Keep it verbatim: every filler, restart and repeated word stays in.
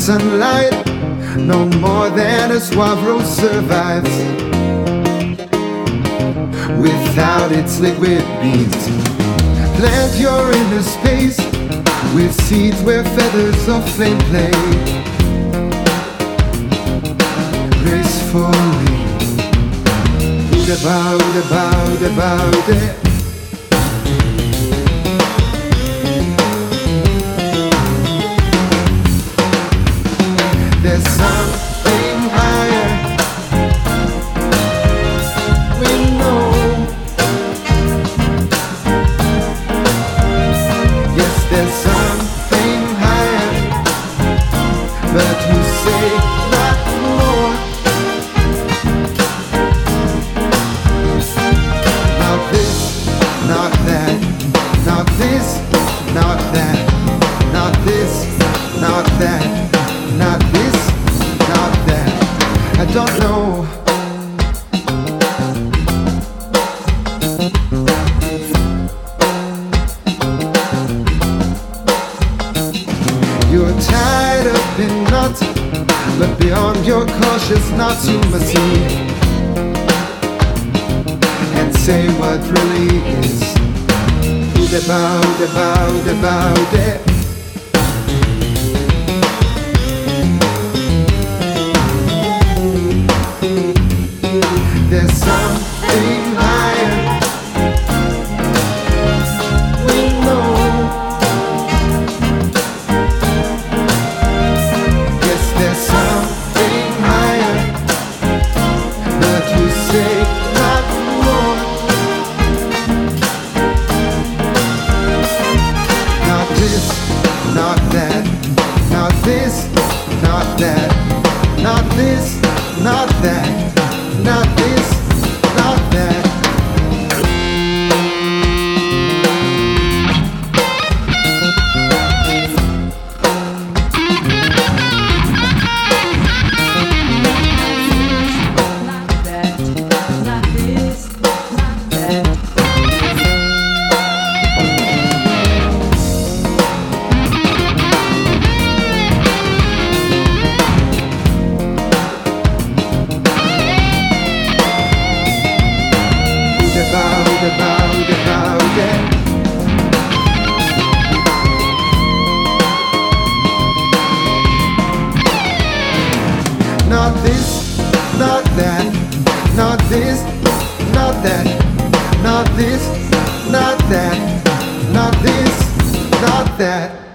sunlight, no more than a swallow survives without its liquid beams. Plant your inner space with seeds where feathers of flame play gracefully. Ooda-ba, ooda-ba, ooda-ba, ooda. There's something higher, we know. Yes, there's something higher, but you say not more. Not this, not that, not this, not that, not this, not that, not this, not that. I don't know. You're tied up in knots, but beyond your cautious knots you must see and say what really is. Ooda-ba, ooda-ba, ooda-ba, ooda. There's something higher, we know. Yes, there's something higher, but you say not more. Not this, not that, not this, not that, not this, not that, not this, not that. Not this, not that, not this, not that, not this, not that, not this, not that.